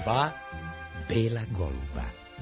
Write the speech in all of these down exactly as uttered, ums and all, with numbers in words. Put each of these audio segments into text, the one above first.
dva bela goluba.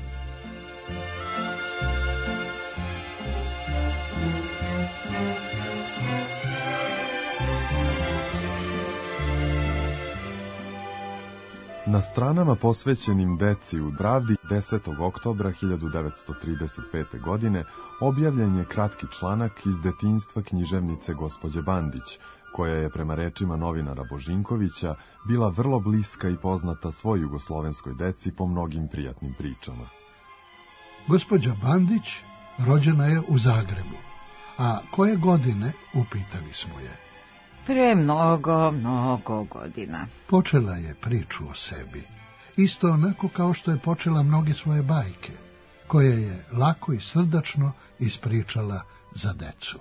Na stranama posvećenim deci u Pravdi desetog oktobra hiljadu devetsto trideset pete. godine objavljen je kratki članak iz detinjstva književnice gospođe Bandić, koja je prema rečima novinara Božinkovića bila vrlo bliska i poznata svoj jugoslovenskoj deci po mnogim prijatnim pričama. Gospođa Bandić rođena je u Zagrebu, a koje godine, upitali smo je. Pre mnogo, mnogo godina. Počela je priču o sebi, isto onako kao što je počela mnoge svoje bajke, koje je lako i srdačno ispričala za decu.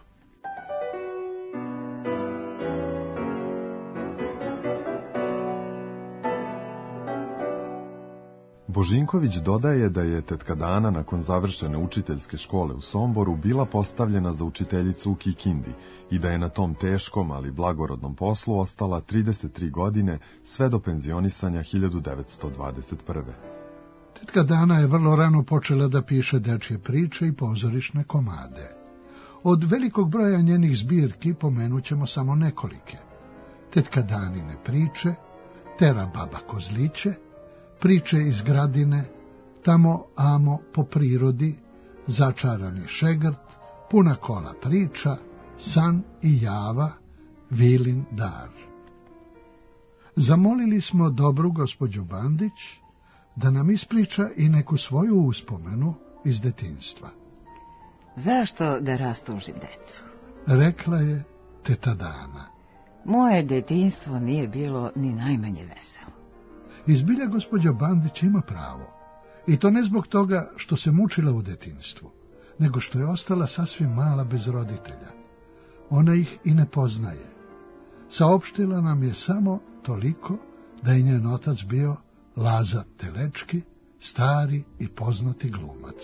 Božinković dodaje da je tetka Dana nakon završene učiteljske škole u Somboru bila postavljena za učiteljicu u Kikindi i da je na tom teškom, ali blagorodnom poslu ostala trideset tri godine sve do penzionisanja hiljadu devetsto dvadeset prve. Tetka Dana je vrlo rano počela da piše dečje priče i pozorišne komade. Od velikog broja njenih zbirki pomenut ćemo samo nekolike. Tetka Danine priče, Tera baba kozliće, Priče iz Gradine, Tamo amo po prirodi, Začarani šegrt, Puna kola priča, San i java, Vilin dar. Zamolili smo dobru gospođu Bandić da nam ispriča i neku svoju uspomenu iz detinjstva. Zašto da rastužim decu? Rekla je teta Dana. Moje detinjstvo nije bilo ni najmanje veselo. Izbilja gospođa Bandić ima pravo. I to ne zbog toga što se mučila u detinjstvu, nego što je ostala sasvim mala bez roditelja. Ona ih i ne poznaje. Saopštila nam je samo toliko da je njen otac bio Laza Telečki, stari i poznati glumac.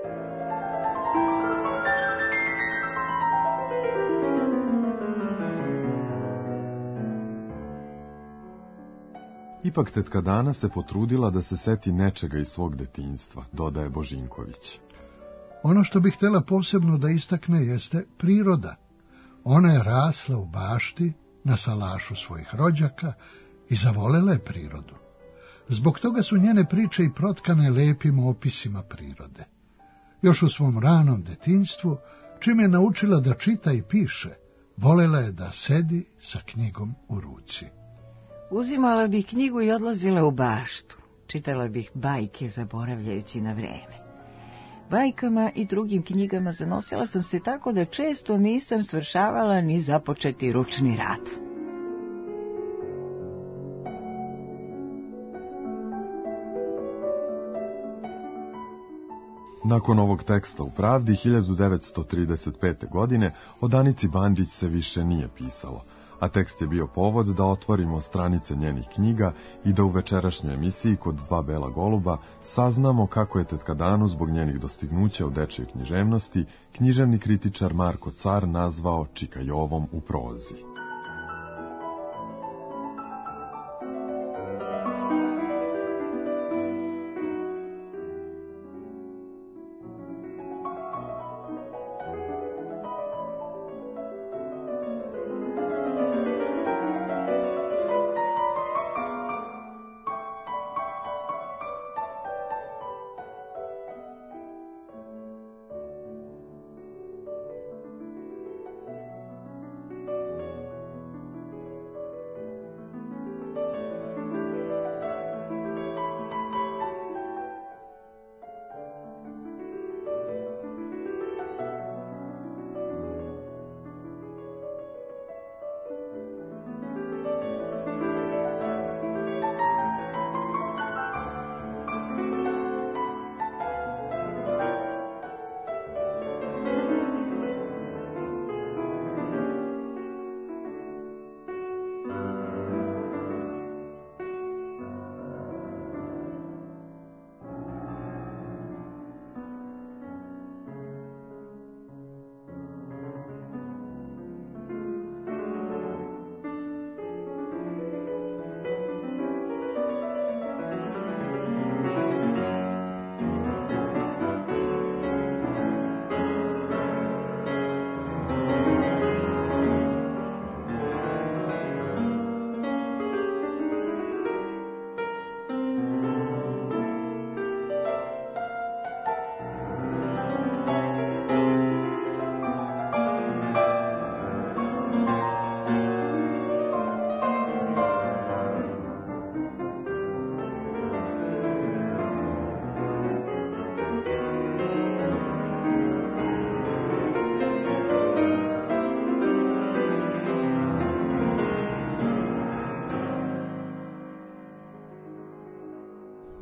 Ipak tetka Dana se potrudila da se seti nečega iz svog detinjstva, dodaje Božinković. Ono što bih htjela posebno da istakne jeste priroda. Ona je rasla u bašti na salašu svojih rođaka i zavolela je prirodu. Zbog toga su njene priče i protkane lepim opisima prirode. Još u svom ranom detinjstvu, čim je naučila da čita i piše, volela je da sedi sa knjigom u ruci. Uzimala bih knjigu i odlazila u baštu. Čitala bih bajke zaboravljajući na vreme. Bajkama i drugim knjigama zanosila sam se tako da često nisam svršavala ni započeti ručni rad. Nakon ovog teksta u Pravdi hiljadu devetsto trideset pete. godine o Danici Bandić se više nije pisalo, a tekst je bio povod da otvorimo stranice njenih knjiga i da u večerašnjoj emisiji Kod dva bela goluba saznamo kako je tetka Danu zbog njenih dostignuća u dečjoj književnosti književni kritičar Marko Car nazvao Čikajovom u prozi.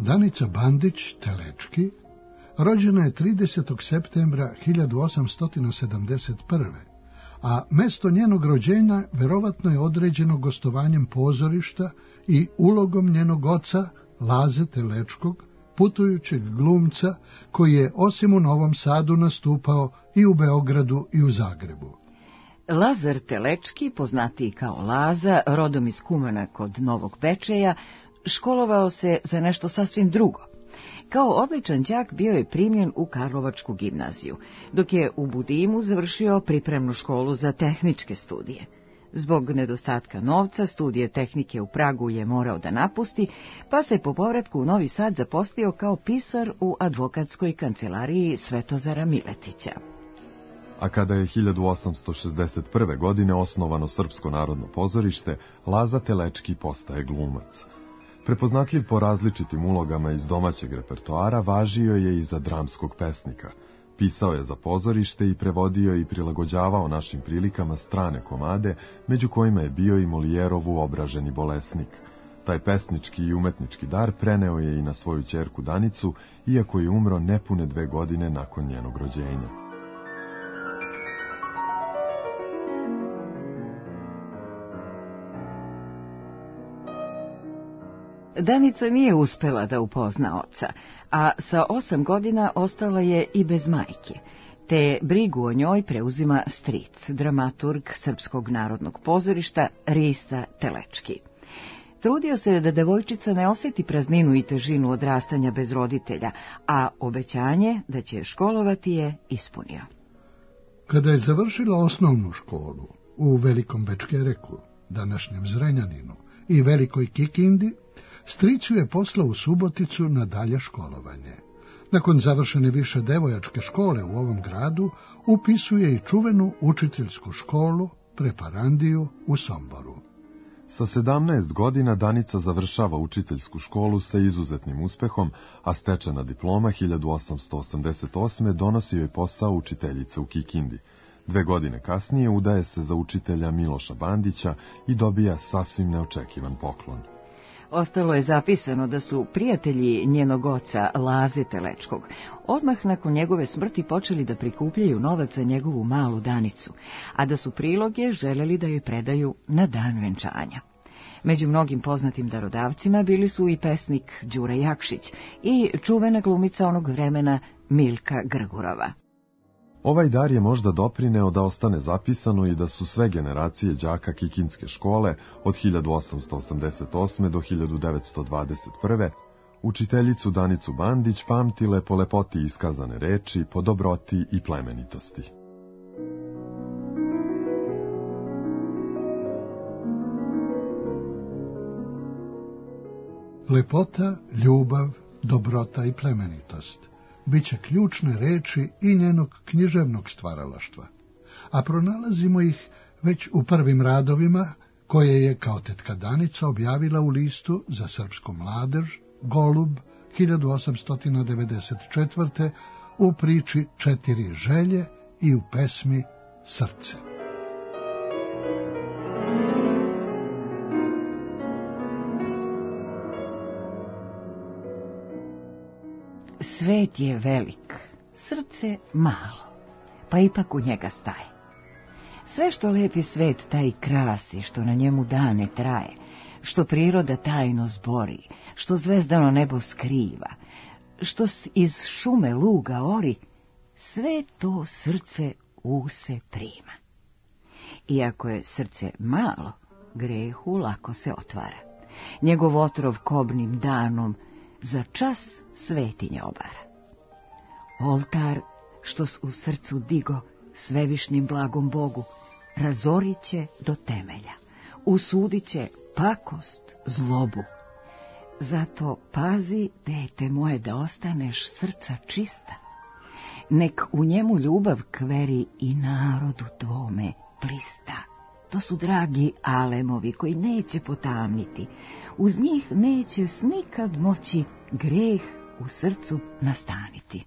Danica Bandić Telečki rođena je tridesetog septembra hiljadu osamsto sedamdeset prve. a mesto njenog rođenja verovatno je određeno gostovanjem pozorišta i ulogom njenog oca, Laze Telečkog, putujućeg glumca koji je osim u Novom Sadu nastupao i u Beogradu i u Zagrebu. Lazar Telečki, poznatiji kao Laza, rodom iz Kumana kod Novog Bečeja, školovao se za nešto sasvim drugo. Kao odličan đak bio je primljen u Karlovačku gimnaziju, dok je u Budimu završio pripremnu školu za tehničke studije. Zbog nedostatka novca, studije tehnike u Pragu je morao da napusti, pa se po povratku u Novi Sad zaposlio kao pisar u advokatskoj kancelariji Svetozara Miletića. A kada je hiljadu osamsto šezdeset prve. godine osnovano Srpsko narodno pozorište, Laza Telečki postaje glumac. Prepoznatljiv po različitim ulogama iz domaćeg repertoara, važio je i za dramskog pesnika. Pisao je za pozorište i prevodio i prilagođavao našim prilikama strane komade, među kojima je bio i Molijerov Uobraženi bolesnik. Taj pesnički i umetnički dar preneo je i na svoju ćerku Danicu, iako je umro nepune dve godine nakon njenog rođenja. Danica nije uspela da upozna oca, a sa osam godina ostala je i bez majke, te brigu o njoj preuzima stric, dramaturg Srpskog narodnog pozorišta Rista Telečki. Trudio se da devojčica ne osjeti prazninu i težinu odrastanja bez roditelja, a obećanje da će školovati je ispunio. Kada je završila osnovnu školu u Velikom Bečkereku, današnjem Zrenjaninu, i Velikoj Kikindi, stricu je poslao u Suboticu na dalje školovanje. Nakon završene više devojačke škole u ovom gradu, upisuje i čuvenu učiteljsku školu, preparandiju u Somboru. Sa sedamnaest godina Danica završava učiteljsku školu sa izuzetnim uspehom, a stečena diploma hiljadu osamsto osamdeset osme. donosi joj posao učiteljice u Kikindi. Dve godine kasnije udaje se za učitelja Miloša Bandića i dobija sasvim neočekivan poklon. Ostalo je zapisano da su prijatelji njenog oca, Laze Telečkog, odmah nakon njegove smrti počeli da prikupljaju novac za njegovu malu Danicu, a da su priloge želeli da joj predaju na dan venčanja. Među mnogim poznatim darodavcima bili su i pesnik Đura Jakšić i čuvena glumica onog vremena Milka Grgurova. Ovaj dar je možda doprineo da ostane zapisano i da su sve generacije đaka Kikinske škole od hiljadu osamsto osamdeset osme. do hiljadu devetsto dvadeset prve. učiteljicu Danicu Bandić pamtile po lepoti iskazane reči, po dobroti i plemenitosti. Lepota, ljubav, dobrota i plemenitost biće ključne reči i njenog književnog stvaralaštva, a pronalazimo ih već u prvim radovima koje je kao tetka Danica objavila u listu za srpsku mladež Golub hiljadu osamsto devedeset četvrte. u priči Četiri želje i u pesmi Srce. Svet je velik, srce malo, pa ipak u njega staje. Sve što lepi svet taj krasi, što na njemu dane traje, što priroda tajno zbori, što zvezdano nebo skriva, što iz šume luga ori, sve to srce u se prima. Iako je srce malo, grehu lako se otvara. Njegov otrov kobnim danom za čas svetinje obara. Oltar, što s u srcu digo svevišnjim blagom Bogu, razorit će do temelja, usudit će pakost, zlobu. Zato pazi, dete moje, da ostaneš srca čista. Nek u njemu ljubav kveri i narodu tvome blista. To su dragi alemovi koji neće potamniti. Uz njih neće nikad moći greh u srcu nastaniti.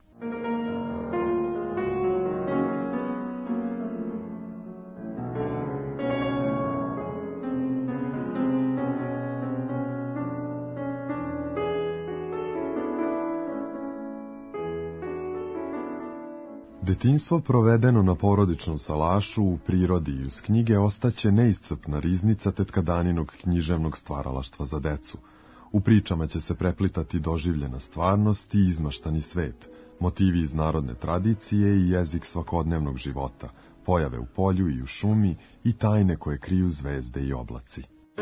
Detinjstvo provedeno na porodičnom salašu, u prirodi i uz knjige ostaće neiscrpna riznica tetka Daninog književnog stvaralaštva za decu. U pričama će se preplitati doživljena stvarnost i izmaštani svet, motivi iz narodne tradicije i jezik svakodnevnog života, pojave u polju i u šumi i tajne koje kriju zvezde i oblaci.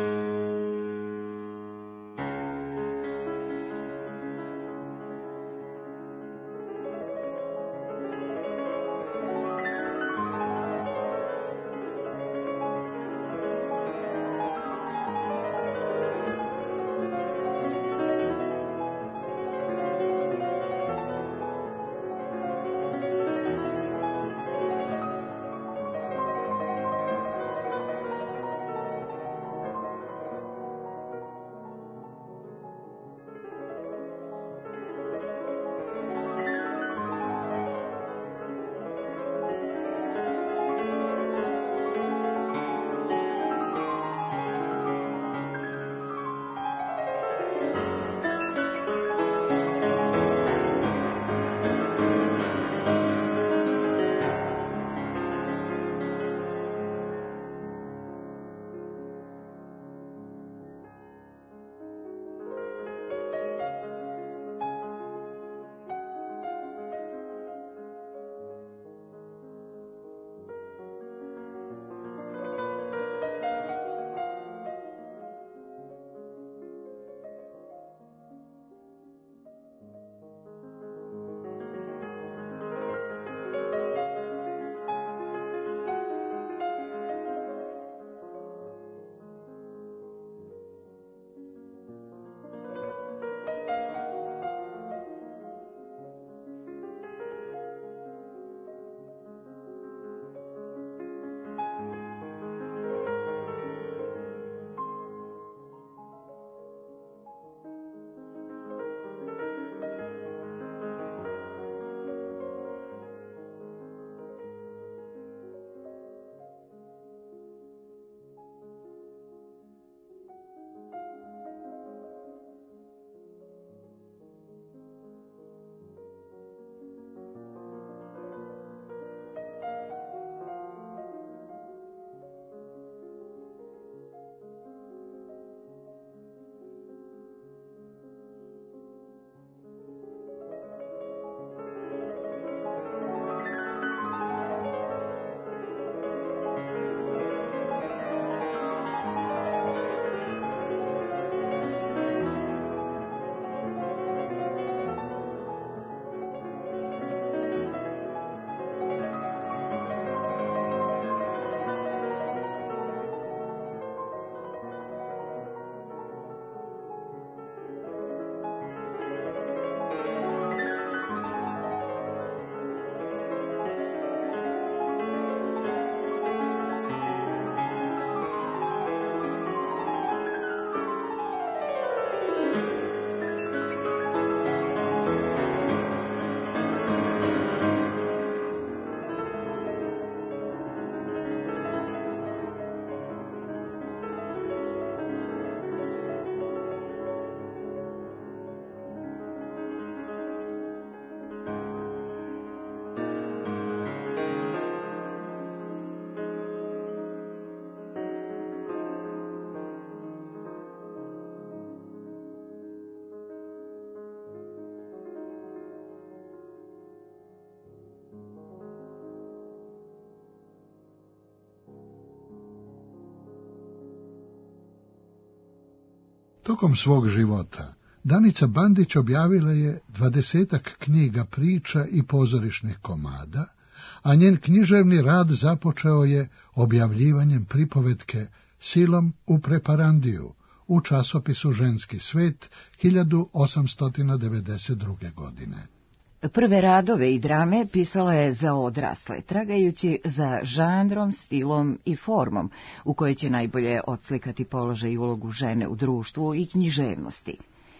Tokom svog života Danica Bandić objavila je dvadesetak knjiga priča i pozorišnih komada, a njen književni rad započeo je objavljivanjem pripovetke Silom u preparandiju u časopisu Ženski svet hiljadu osamsto devedeset druge. godine. Prve radove i drame pisala je za odrasle, tragajući za žanrom, stilom i formom, u kojoj će najbolje odslikati položaj i ulogu žene u društvu i književnosti.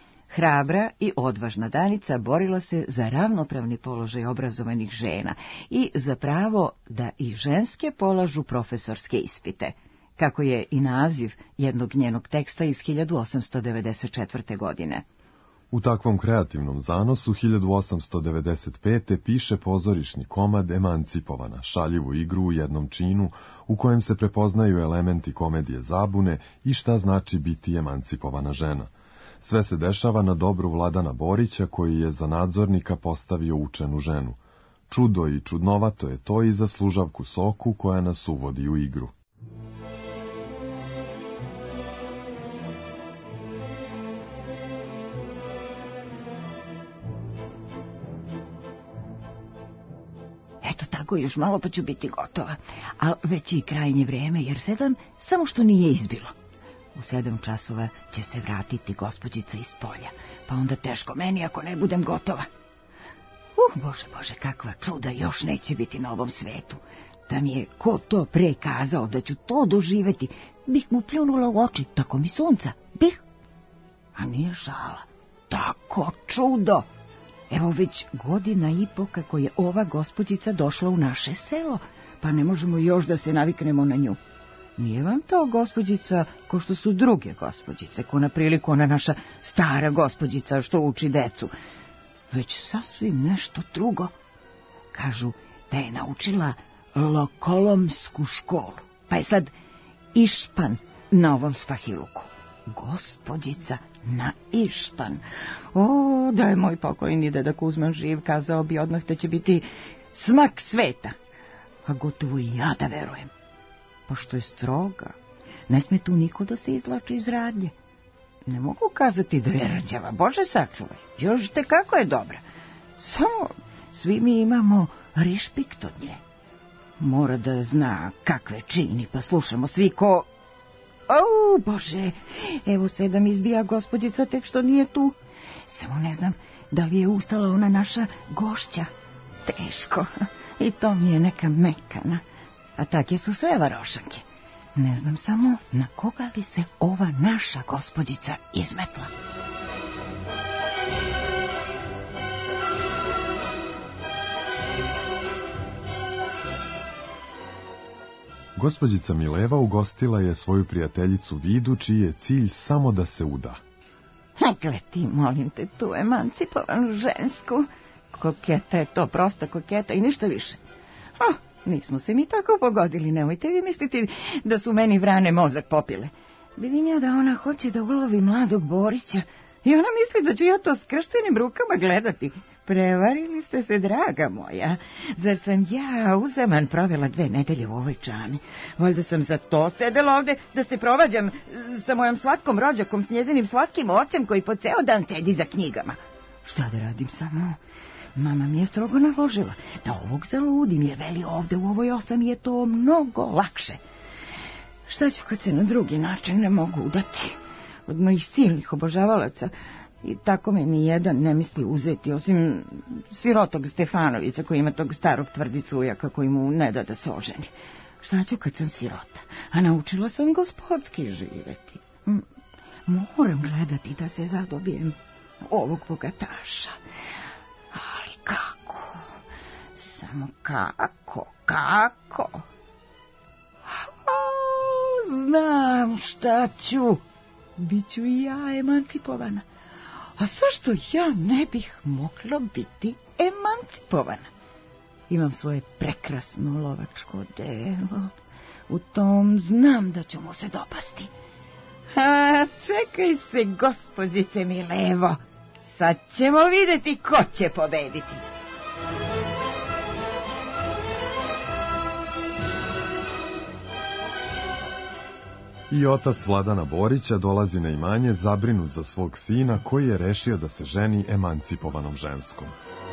Hrabra i odvažna Danica borila se za ravnopravni položaj obrazovanih žena i za pravo da i ženske polažu profesorske ispite, kako je i naziv jednog njenog teksta iz hiljadu osamsto devedeset četvrte. godine. U takvom kreativnom zanosu hiljadu osamsto devedeset pete. piše pozorišni komad Emancipovana, šaljivu igru u jednom činu u kojem se prepoznaju elementi komedije zabune i šta znači biti emancipovana žena. Sve se dešava na dobru Vladana Borića, koji je za nadzornika postavio učenu ženu. Čudo i čudnovato je to i za služavku Soku koja nas uvodi u igru. Eto tako, još malo pa ću biti gotova, a već je i krajnje vreme, jer sedam samo što nije izbilo. U sedam časova će se vratiti gospođica iz polja, pa onda teško meni ako ne budem gotova. Uh, bože, bože, kakva čuda još neće biti na ovom svetu. Da mi je ko to pre kazao da ću to doživeti, bih mu pljunula u oči, tako mi sunca, bih. A nije šala, tako čudo. Evo već godina i po kako je ova gospođica došla u naše selo, pa ne možemo još da se naviknemo na nju. Nije vam to gospođica ko što su druge gospođice, ko na priliku ona naša stara gospođica što uči decu, već sasvim nešto drugo. Kažu da je naučila lokolomsku školu, pa je sad išpan na ovom spahiluku. Gospođica na išpan. O, da je moj pokojni deda Kuzman živ, kazao bi odmah da će biti smak sveta. A gotovo i ja da verujem. Pošto je stroga, ne sme tu niko da se izlači iz radnje. Ne mogu kazati da je rđava, Bože sačuvaj, još te kako je dobra. Samo svi mi imamo respikt od nje. Mora da zna kakve čini, pa slušamo svi ko... O, Bože, evo se da mi izbija gospođica tek što nije tu. Samo ne znam da li je ustala ona naša gošća. Teško, i to mi je neka mekana. A takje su sve varošanke. Ne znam samo na koga li se ova naša gospođica izmetla. Gospođica Mileva ugostila je svoju prijateljicu Vidu, čiji je cilj samo da se uda. Gle ti, molim te, tu emancipovanu žensku. Koketa je to, prosta koketa i ništa više. Oh, nismo se mi tako pogodili, nemojte vi misliti da su meni vrane mozak popile. Vidim ja da ona hoće da ulovi mladog Borića i ona misli da ću ja to skrštenim rukama gledati. Prevarili ste se, draga moja. Zar sam ja uzeman provela dve nedelje u ovoj čami? Valjda sam za to sedela ovde da se provađam sa mojom slatkom rođakom, s njezinim slatkim ocem koji po ceo dan sedi za knjigama. Šta da radim samo? Mama mi je strogo naložila da ovog zaludim, jer veli ovde u ovoj osam je to mnogo lakše. Šta ću kad se na drugi način ne mogu udati od mojih silnih obožavalaca? I tako me ni jedan ne misli uzeti, osim sirotog Stefanovića koji ima tog starog tvrdicu ujaka koji mu ne da da se oženi. Šta ću kad sam sirota, a naučila sam gospodski živeti. Moram gledati da se zadobijem ovog bogataša. Ali kako? Samo kako? Kako? O, znam šta ću. Biću i ja emancipovana. A zašto ja ne bih mogla biti emancipovana? Imam svoje prekrasno lovačko delo. U tom znam da ću mu se dopasti. A, čekaj se, gospođice Milevo. Sad ćemo vidjeti ko će pobediti. I otac Vladana Borića dolazi na imanje zabrinut za svog sina koji je rešio da se ženi emancipovanom ženskom.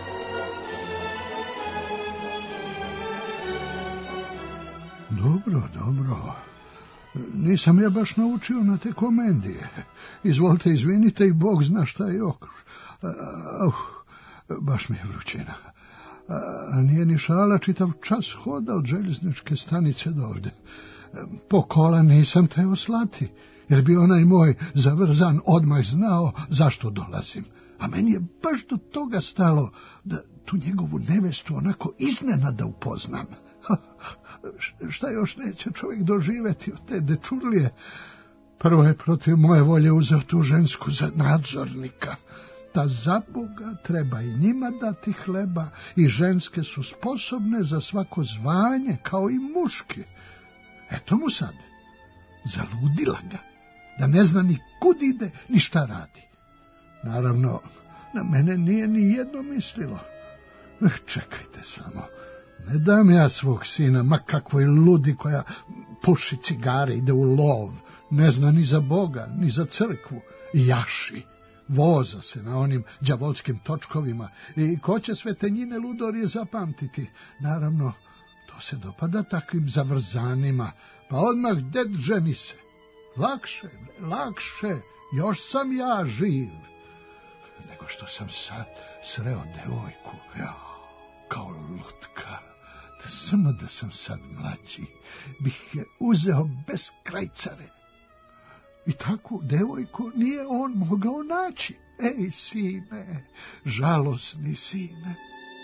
Dobro, dobro. Nisam ja baš naučio na te komedije. Izvolite, izvinite i Bog zna šta je okruž. Uh, baš mi je vrućina. A nije ni šala, čitav čas hoda od željezničke stanice do ovde. Po kola nisam teo slati, jer bi onaj moj zavrzan odmah znao zašto dolazim. A meni je baš do toga stalo da tu njegovu nevestu onako iznenada upoznam. Ha, šta još neće čovjek doživeti od te dečurlije? Prvo je protiv moje volje uzeo tu žensku za nadzornika. ta za Boga treba i njima dati hleba i ženske su sposobne za svako zvanje, kao i muške. Eto mu sad, zaludila ga, da ne zna ni kud ide, ni šta radi. Naravno, na mene nije ni jedno mislilo. Čekajte samo, ne dam ja svog sina, ma kakvoj ludi koja puši cigare, ide u lov, ne zna ni za Boga, ni za crkvu, i jaši, voza se na onim đavolskim točkovima, i ko će sve te njine ludorije zapamtiti? Naravno, to se dopada takvim zavrzanima, pa odmah ded ženi se. Lakše, lakše, još sam ja živ. Nego što sam sad sreo devojku, ja, kao lutka, da samo da sam sad mlađi, bih je uzeo bez krajcare. I takvu devojku nije on mogao naći. Ej, sine, žalosni sine.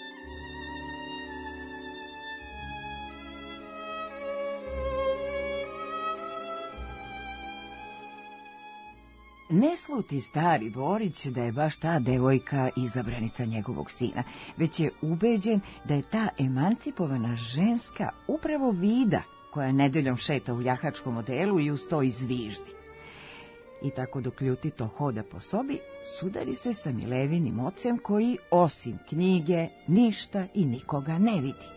Ne sluti stari Borić da je baš ta devojka izabranica njegovog sina, već je ubeđen da je ta emancipovana ženska upravo Vida, koja nedeljom šeta u jahačkom odelu i uz to izviždi. I tako dok ljutito hoda po sobi, sudari se sa Milevinim ocem koji, osim knjige, ništa i nikoga ne vidi.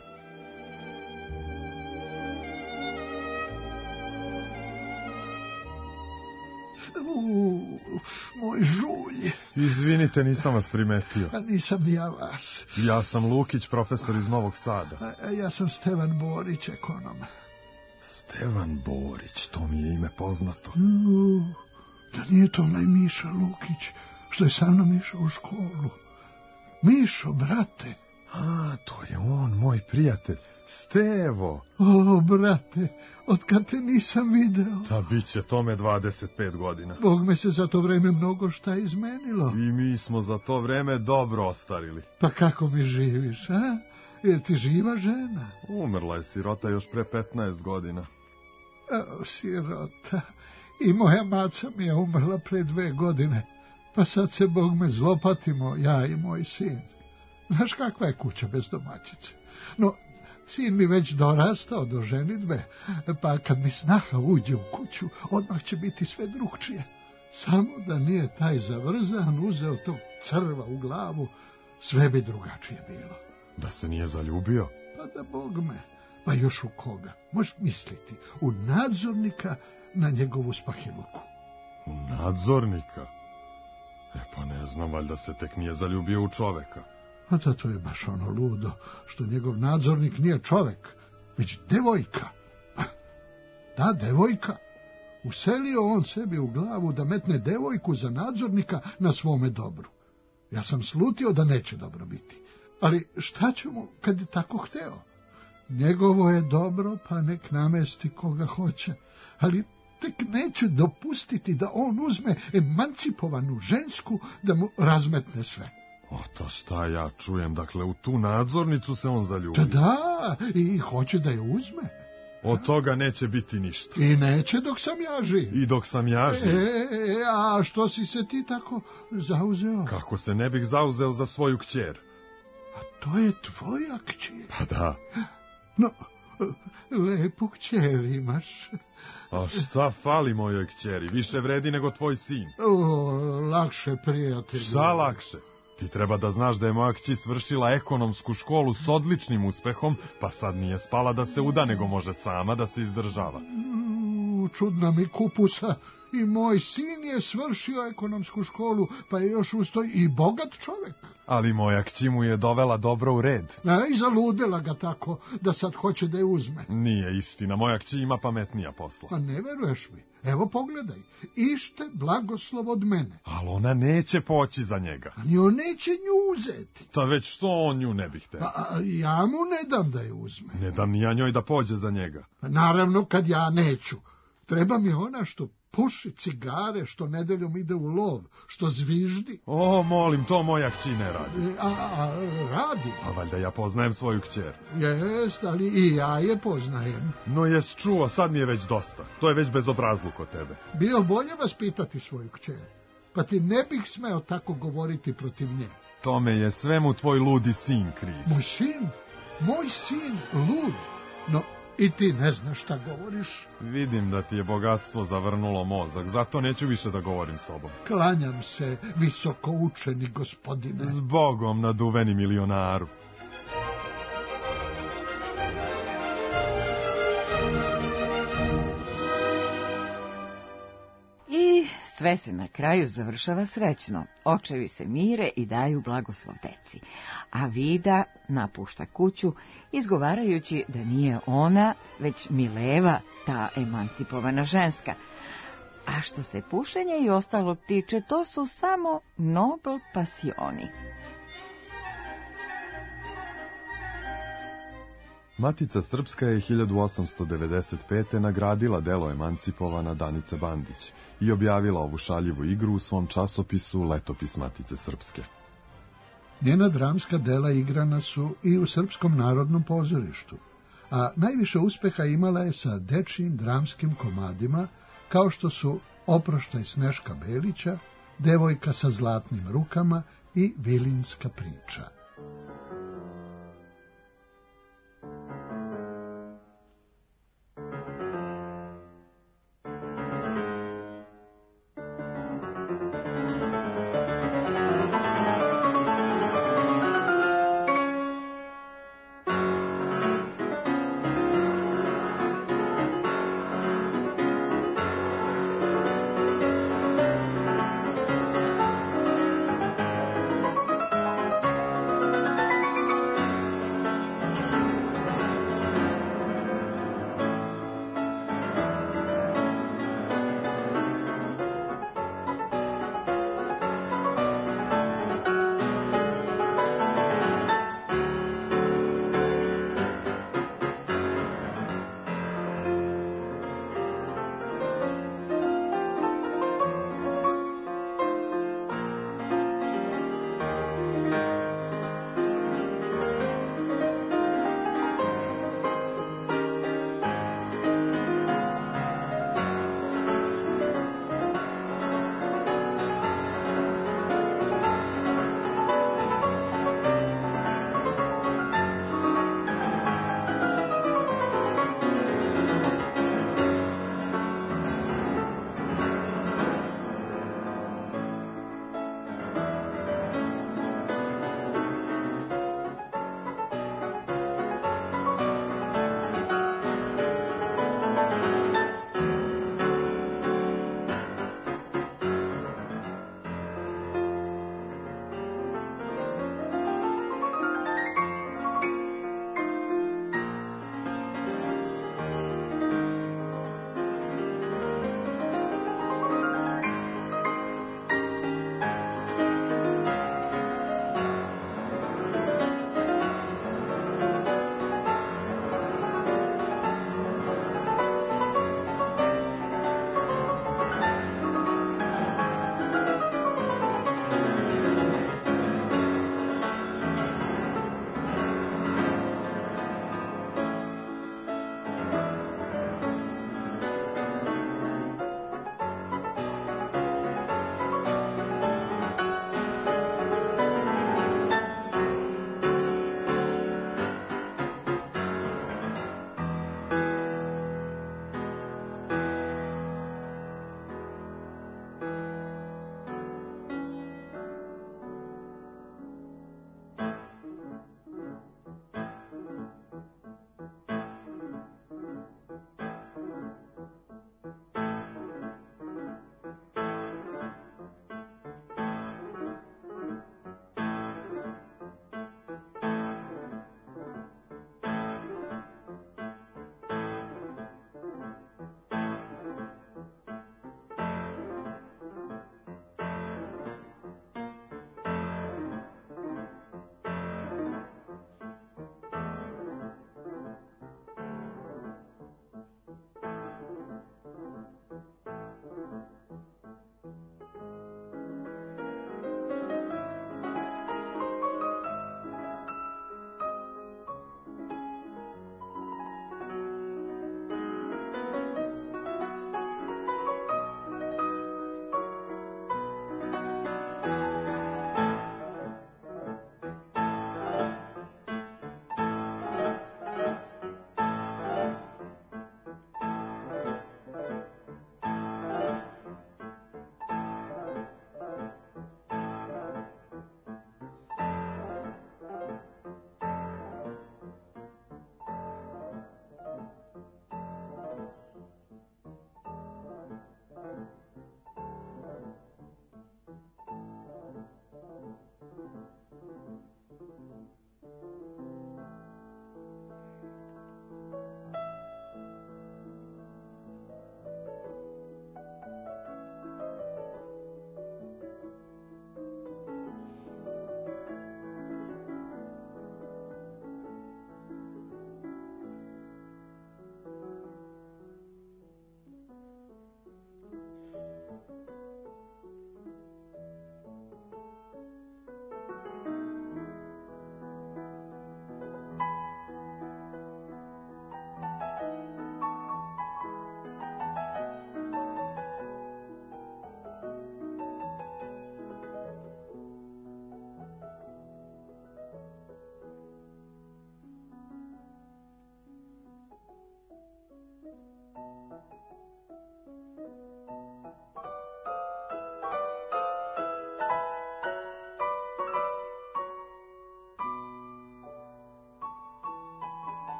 Moj žulj. Izvinite, nisam vas primetio. A nisam ja vas. Ja sam Lukić, profesor iz Novog Sada. A, a ja sam Stevan Borić, ekonom. Stevan Borić, to mi je ime poznato. U, da nije to onaj Miša Lukić, što je sa mnom išao u školu. Mišo, brate. A, to je on, moj prijatelj. Stevo. O, brate, otkad te nisam video. Ta bit će tome dvadeset pet godina. Bog me se za to vreme mnogo šta izmenilo. I mi smo za to vreme dobro ostarili. Pa kako mi živiš, a? Jer ti živa žena? Umrla je sirota još pre petnaest godina. O, sirota. I moja maca mi je umrla pre dve godine. Pa sad se Bog me zlopatimo, ja i moj sin. Znaš kakva je kuća bez domaćice? No, sin mi već dorastao do ženidbe, pa kad mi snaha uđe u kuću, odmah će biti sve drugčije. Samo da nije taj zavrzan uzeo tog crva u glavu, sve bi drugačije bilo. Da se nije zaljubio? Pa da Bog me, pa još u koga? Možeš misliti, u nadzornika na njegovu spahiluku. U nadzornika? E pa ne znam, valjda se tek nije zaljubio u čoveka. A da, to je baš ono ludo, što njegov nadzornik nije čovek, već devojka. Da, devojka. Uselio on sebi u glavu da metne devojku za nadzornika na svome dobru. Ja sam slutio da neće dobro biti. Ali šta će mu kad je tako hteo? Njegovo je dobro, pa nek namesti koga hoće. Ali tek neće dopustiti da on uzme emancipovanu žensku da mu razmetne sve. O, to šta ja čujem, dakle u tu nadzornicu se on zaljubio. Da, da, i hoće da je uzme. Od toga neće biti ništa. I neće dok sam ja živ. I dok sam ja živ. E, a što si se ti tako zauzeo? Kako se ne bih zauzeo za svoju kćer? A to je tvoja kćer? Pa da. No, lepu kćer imaš. A šta fali mojoj kćeri? Više vredi nego tvoj sin. O, lakše, prijatelju. Šta lakše? Ti treba da znaš da je moja kći svršila ekonomsku školu s odličnim uspehom, pa sad nije spala da se uda, nego može sama da se izdržava. Čudna mi kupusa. I moj sin je svršio ekonomsku školu, pa je još ustoj i bogat čovek. Ali moja kći mu je dovela dobro u red. A, i zaludela ga tako, da sad hoće da je uzme. Nije istina, moja kći ima pametnija posla. Pa ne veruješ mi. Evo pogledaj, ište blagoslov od mene. Ali ona neće poći za njega. A nju neće nju uzeti. Ta već što on nju ne bi hteo? Pa ja mu ne dam da je uzme. Ne dam ni ja njoj da pođe za njega. Pa naravno kad ja neću. Treba mi ona što puši cigare, što nedeljom ide u lov, što zviždi. O, molim, to moja kći ne radi. A, a radi? Pa valjda ja poznajem svoju kćer. Jest, ali i ja je poznajem. No jes čuo, sad mi je već dosta. To je već bezobrazluk od tebe. Bio bolje vas pitati svoju kćer. pa ti ne bih smeo tako govoriti protiv nje. Tome je svemu tvoj ludi sin kriv. Moj sin? Moj sin lud? No, i ti ne znaš šta govoriš. Vidim da ti je bogatstvo zavrnulo mozak, zato neću više da govorim s tobom. Klanjam se, visoko učeni gospodine. Zbogom, naduveni milionaru. I sve se na kraju završava srećno. Očevi se mire i daju blagoslov deci. A Vida napušta kuću, izgovarajući da nije ona, već Mileva, ta emancipovana ženska. A što se pušenja i ostalog tiče, to su samo nobel pasioni. Matica Srpska je hiljadu osamsto devedeset pete. nagradila delo emancipovana Danice Bandić i objavila ovu šaljivu igru u svom časopisu Letopis Matice Srpske. Njena dramska dela igrana su i u Srpskom narodnom pozorištu, a najviše uspeha imala je sa dečijim dramskim komadima, kao što su Oproštaj Sneška Belića, Devojka sa zlatnim rukama i Vilinska priča.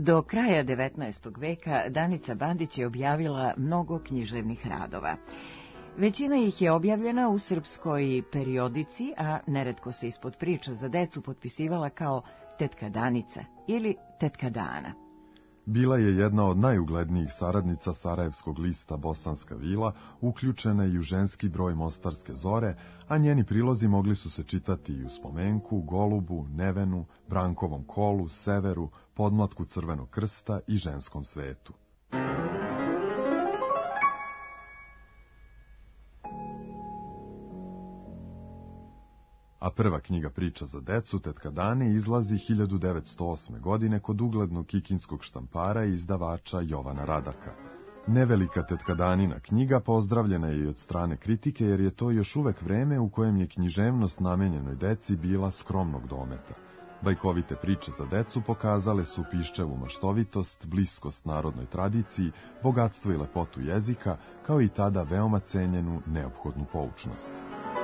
Do kraja devetnaestog veka Danica Bandić je objavila mnogo književnih radova. Većina ih je objavljena u srpskoj periodici, a neretko se ispod priča za decu potpisivala kao Tetka Danica ili Tetka Dana. Bila je jedna od najuglednijih saradnica sarajevskog lista Bosanska vila, uključena i u ženski broj Mostarske zore, a njeni prilozi mogli su se čitati i u Spomenku, Golubu, Nevenu, Brankovom kolu, Severu, Podmlatku Crvenog krsta i Ženskom svetu. A prva knjiga priča za decu, Tetka Dane, izlazi hiljadu devetsto osme. godine kod uglednog kikinskog štampara i izdavača Jovana Radaka. Nevelika Tetka Danina knjiga pozdravljena je i od strane kritike, jer je to još uvek vreme u kojem je književnost namenjenoj deci bila skromnog dometa. Bajkovite priče za decu pokazale su piščevu maštovitost, bliskost narodnoj tradiciji, bogatstvo i lepotu jezika, kao i tada veoma cenjenu neophodnu poučnost.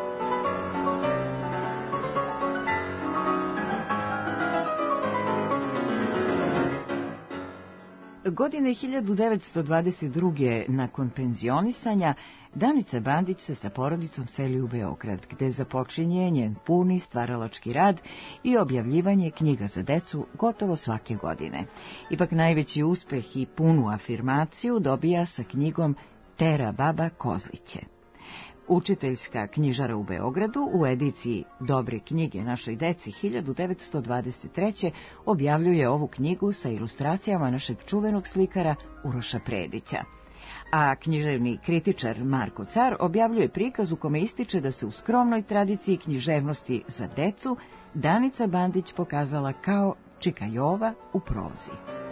Godine hiljadu devetsto dvadeset druge. nakon penzionisanja, Danica Bandić se sa porodicom seli u Beograd, gde započinje njen puni stvaralački rad i objavljivanje knjiga za decu gotovo svake godine. Ipak najveći uspeh i punu afirmaciju dobija sa knjigom Tera baba Kozliće. Učiteljska knjižara u Beogradu u ediciji Dobre knjige našoj deci hiljadu devetsto dvadeset treće. objavljuje ovu knjigu sa ilustracijama našeg čuvenog slikara Uroša Predića. A književni kritičar Marko Car objavljuje prikaz u kome ističe da se u skromnoj tradiciji književnosti za decu Danica Bandić pokazala kao Čika Jova u prozi.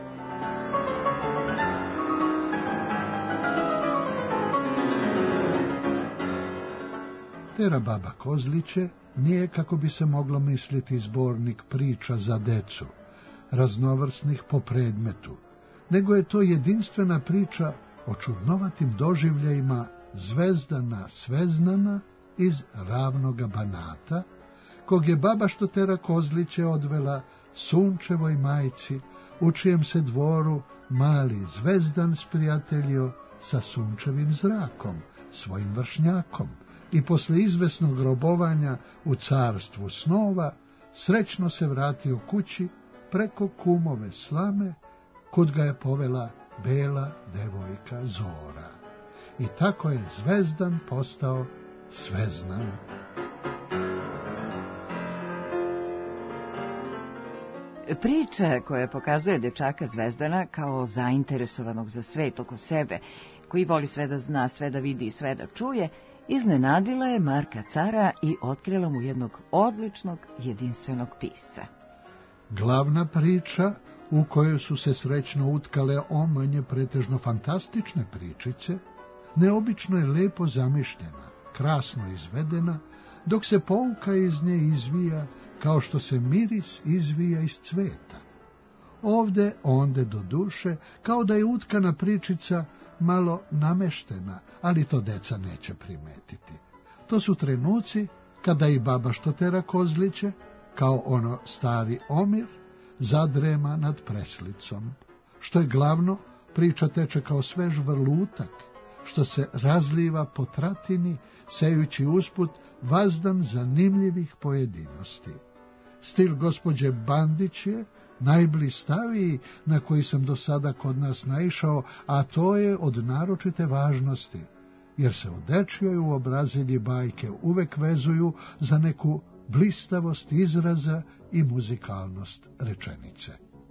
Tera baba Kozliće nije, kako bi se moglo misliti, zbornik priča za decu, raznovrsnih po predmetu, nego je to jedinstvena priča o čudnovatim doživljajima Zvezdana Sveznana iz ravnoga Banata, kog je baba što Tera Kozliće odvela sunčevoj majci, u čijem se dvoru mali Zvezdan sprijateljio sa sunčevim zrakom, svojim vršnjakom, i posle izvesnog robovanja u carstvu snova srećno se vratio kući preko kumove slame, kud ga je povela bela devojka Zora. I tako je Zvezdan postao Sveznan. Priča koja pokazuje dečaka Zvezdana kao zainteresovanog za svet oko sebe, koji voli sve da zna, sve da vidi i sve da čuje, iznenadila je Marka Cara i otkrila mu jednog odličnog, jedinstvenog pisca. Glavna priča, u kojoj su se srećno utkale omanje pretežno fantastične pričice, neobično je lepo zamišljena, krasno izvedena, dok se pouka iz nje izvija kao što se miris izvija iz cveta. Ovde, onde do duše, kao da je utkana pričica malo nameštena, ali to deca neće primetiti. To su trenuci kada i baba što Tera Kozliće, kao ono stari omir, zadrema nad preslicom. Što je glavno, priča teče kao svež vrlutak, što se razliva po tratini, sejući usput vazdan zanimljivih pojedinosti. Stil gospođe Bandić je najblistaviji na koji sam do sada kod nas naišao, a to je od naročite važnosti, jer se u dečjoj uobrazilji bajke uvek vezuju za neku blistavost izraza i muzikalnost rečenice.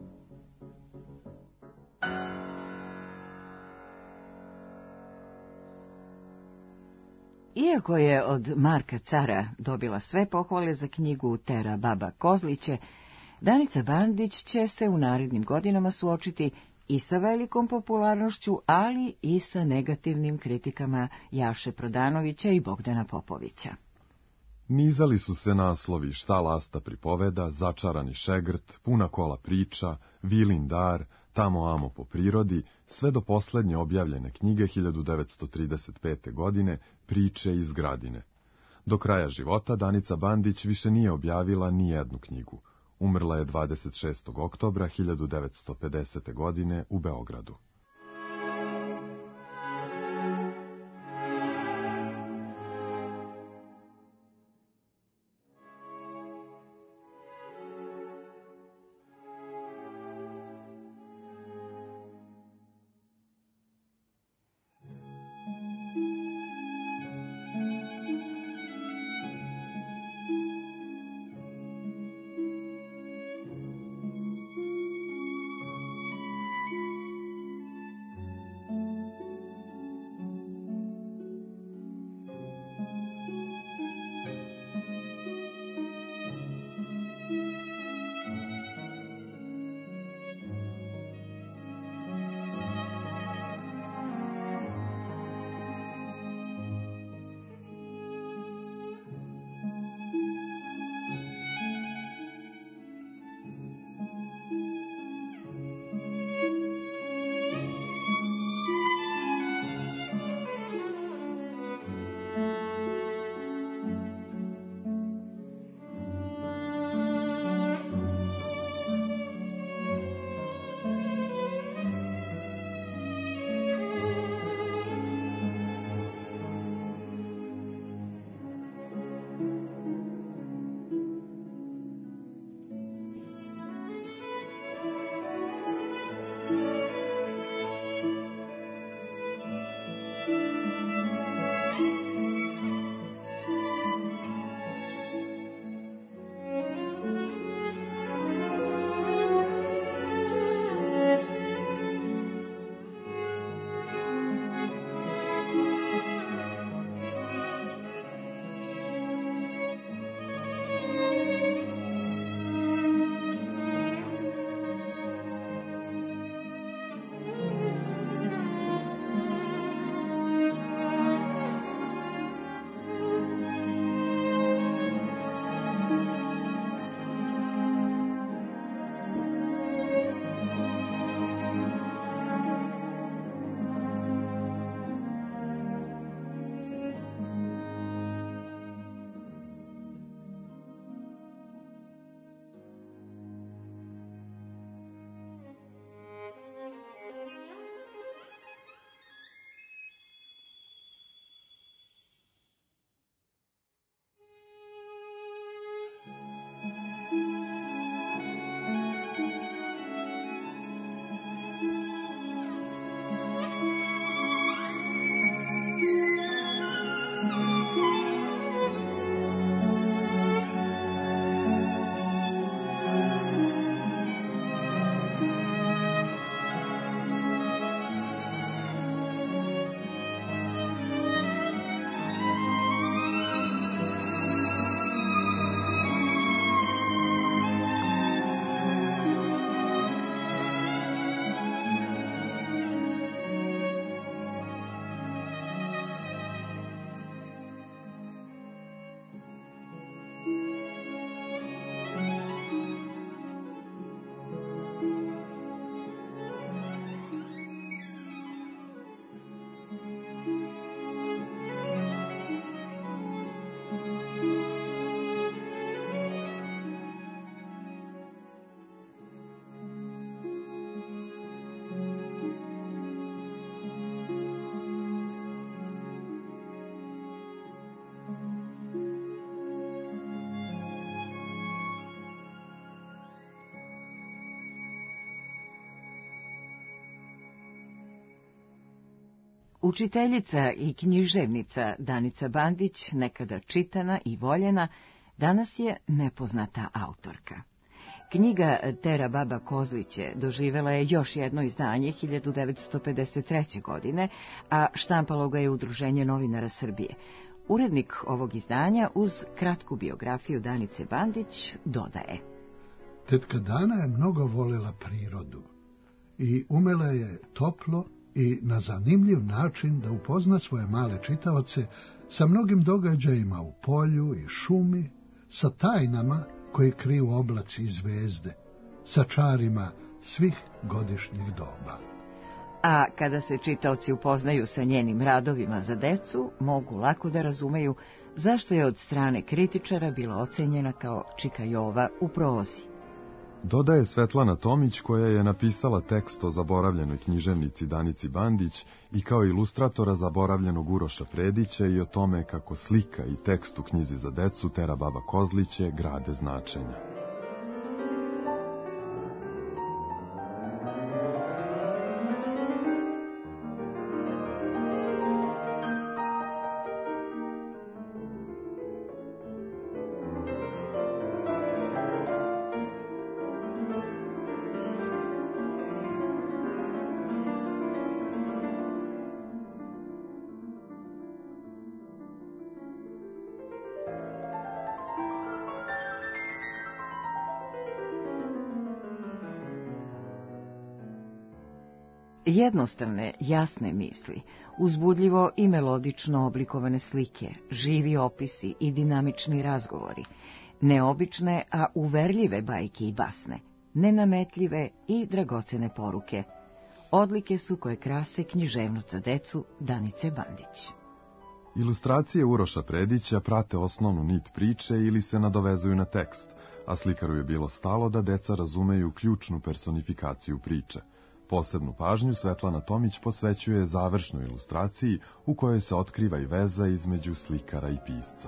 Iako je od Marka Cara dobila sve pohvale za knjigu Tera baba Kozliće, Danica Bandić će se u narednim godinama suočiti i sa velikom popularnošću, ali i sa negativnim kritikama Jaše Prodanovića i Bogdana Popovića. Nizali su se naslovi Šta lasta pripoveda, Začarani šegrt, Puna kola priča, Vilin dar, Tamo amo po prirodi, sve do poslednje objavljene knjige hiljadu devetsto trideset pete. godine Priče iz Gradine. Do kraja života Danica Bandić više nije objavila ni jednu knjigu. Umrla je dvadeset šestog oktobra hiljadu devetsto pedesete. godine u Beogradu. Učiteljica i književnica Danica Bandić, nekada čitana i voljena, danas je nepoznata autorka. Knjiga Tera baba Kozliće doživjela je još jedno izdanje hiljadu devetsto pedeset treće. godine, a štampalo ga je Udruženje novinara Srbije. Urednik ovog izdanja uz kratku biografiju Danice Bandić dodaje: Tetka Dana je mnogo voljela prirodu i umela je toplo i na zanimljiv način da upozna svoje male čitaoce sa mnogim događajima u polju i šumi, sa tajnama koje kriju oblaci i zvezde, sa čarima svih godišnjih doba. A kada se čitaoci upoznaju sa njenim radovima za decu, mogu lako da razumeju zašto je od strane kritičara bila ocenjena kao čika Jova u prozi. Dodaje Svetlana Tomić, koja je napisala tekst o zaboravljenoj književnici Danici Bandić i kao ilustratora zaboravljenog Uroša Predića i o tome kako slika i tekst u knjizi za decu Tera baba Kozliće grade značenja. Jednostavne, jasne misli, uzbudljivo i melodično oblikovane slike, živi opisi i dinamični razgovori, neobične, a uverljive bajke i basne, nenametljive i dragocene poruke. Odlike su koje krase književnost za decu Danice Bandić. Ilustracije Uroša Predića prate osnovnu nit priče ili se nadovezuju na tekst, a slikaru je bilo stalo da deca razumeju ključnu personifikaciju priče. Posebnu pažnju Svetlana Tomić posvećuje završnoj ilustraciji u kojoj se otkriva i veza između slikara i pisca.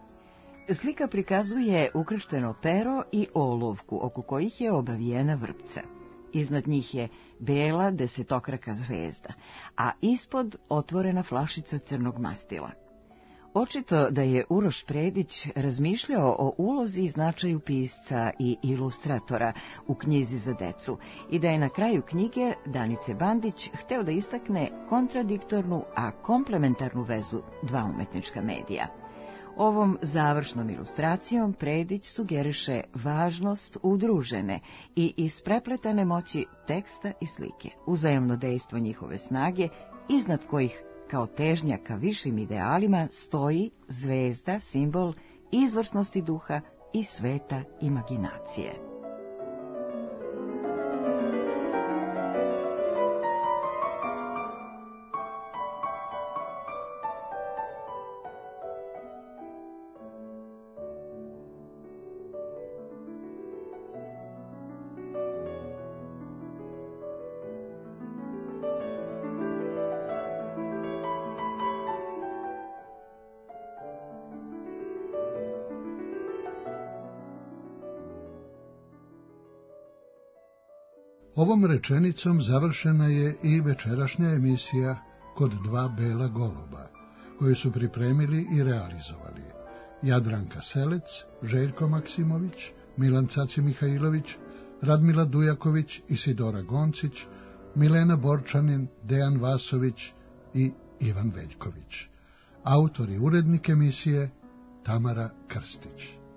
Slika prikazuje ukršteno pero i olovku oko kojih je obavijena vrpca. Iznad njih je bela desetokraka zvezda, a ispod otvorena flašica crnog mastila. Očito da je Uroš Predić razmišljao o ulozi i značaju pisca i ilustratora u knjizi za decu i da je na kraju knjige Danice Bandić hteo da istakne kontradiktornu, a komplementarnu vezu dva umetnička medija. Ovom završnom ilustracijom Predić sugeriše važnost udružene i isprepletane moći teksta i slike, uzajamno dejstvo njihove snage, iznad kojih kao težnja ka višim idealima stoji zvezda, simbol izvrsnosti duha i sveta imaginacije. Ovom rečenicom završena je i večerašnja emisija Kod dva bela goluba, koju su pripremili i realizovali Jadranka Selec, Željko Maksimović, Milan Caci Mihajlović, Radmila Dujaković, Isidora Goncić, Milena Borčanin, Dejan Vasović i Ivan Veljković. Autor i urednik emisije Tamara Krstić.